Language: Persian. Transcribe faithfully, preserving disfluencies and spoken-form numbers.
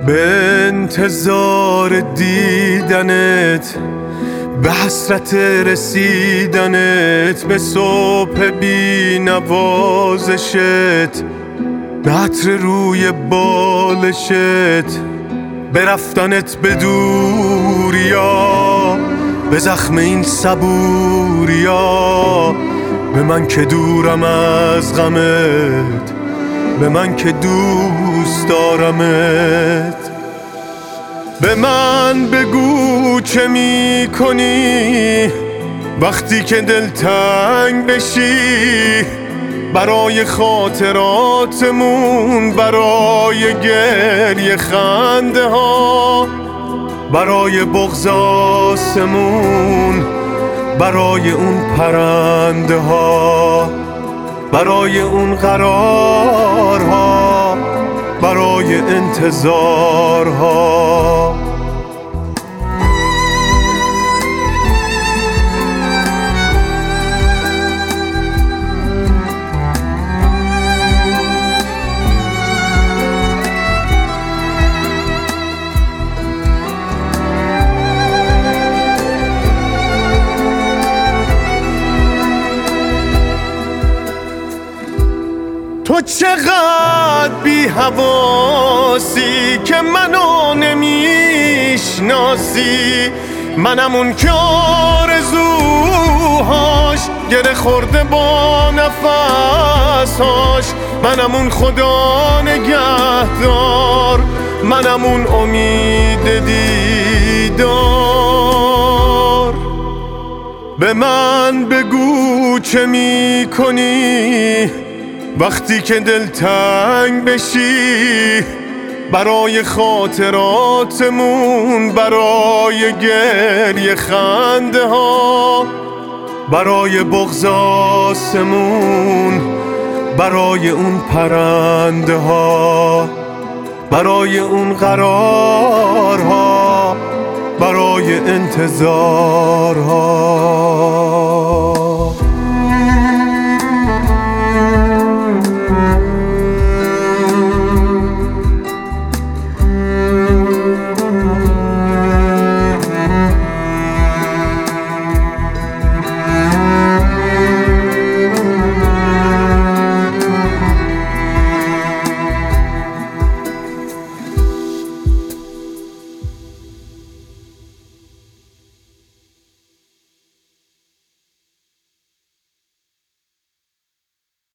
به انتظار دیدنت، به حسرت رسیدنت، به صبح بی نوازشت، به عطر روی بالشت، به رفتنت به دوریا، به زخم این صبوریا، به من که دورم از غمت، به من که دوست دارمت. به من بگو چه می کنی وقتی که دلتنگ بشی، برای خاطراتمون، برای گریه خنده ها، برای بغض آسمون، برای اون پرنده ها، برای اون قرارها، برای انتظارها. تو چقدر بی حواسی که منو نمیشناسی، منم اون که آرزوهاش گره خورده با نفسهاش، منم اون خدا نگهدار، منم اون امید دیدار. به من بگو چه می کنی وقتی که دلتنگ بشی، برای خاطراتمون، برای گریه خنده ها، برای بغض آسمون، برای اون پرنده ها، برای اون قرارها، برای انتظارها.